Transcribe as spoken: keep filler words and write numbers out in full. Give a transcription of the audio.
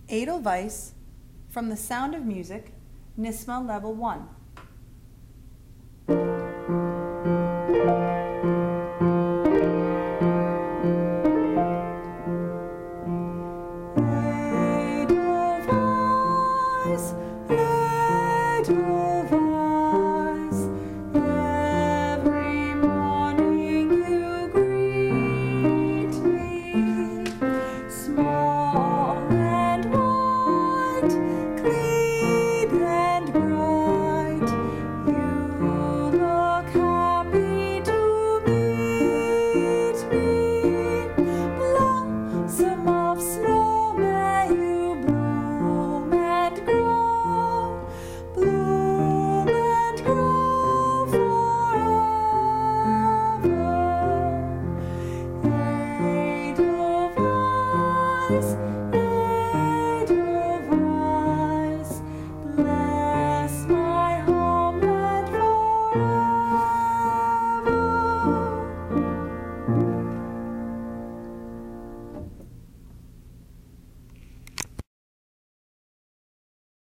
Edelweiss from The Sound of Music, NYSSMA Level one. Edelweiss, Edelweiss, every morning you greet me, small and white, clean and bright, you look happy to meet me, blossom of snow, may you bloom and grow, bloom and grow forever. Edelweiss,